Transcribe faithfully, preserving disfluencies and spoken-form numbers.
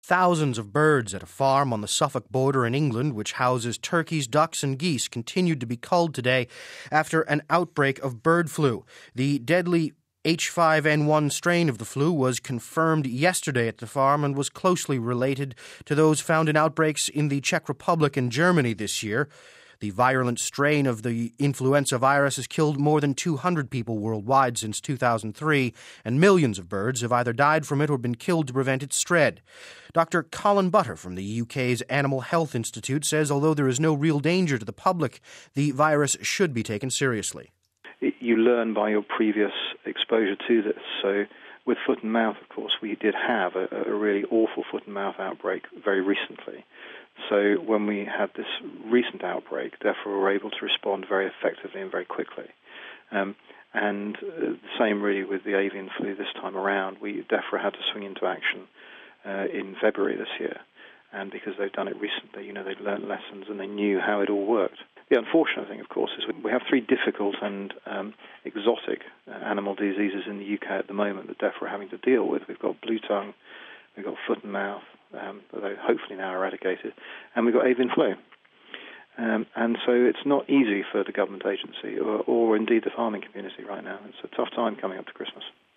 Thousands of birds at a farm on the Suffolk border in England, which houses turkeys, ducks and geese, continued to be culled today after an outbreak of bird flu. The deadly H five N one strain of the flu was confirmed yesterday at the farm and was closely related to those found in outbreaks in the Czech Republic and Germany this year. The virulent strain of the influenza virus has killed more than two hundred people worldwide since two thousand three, and millions of birds have either died from it or been killed to prevent its spread. Doctor Colin Butter from the U K's Animal Health Institute says although there is no real danger to the public, the virus should be taken seriously. You learn by your previous exposure to this. So with foot and mouth, of course, we did have a, a really awful foot and mouth outbreak very recently. So when we had this recent outbreak, therefore we were able to respond very effectively and very quickly. Um, and uh, the same really with the avian flu this time around. We therefore had to swing into action uh, in February this year. And because they've done it recently, you know, they've learned lessons and they knew how it all worked. The unfortunate thing, of course, is we have three difficult and um, exotic uh, animal diseases in the U K at the moment that therefore we're having to deal with. We've got blue tongue, we've got foot and mouth, um, although hopefully now eradicated, and we've got avian flu. Um, and so it's not easy for the government agency or, or indeed the farming community right now. It's a tough time coming up to Christmas.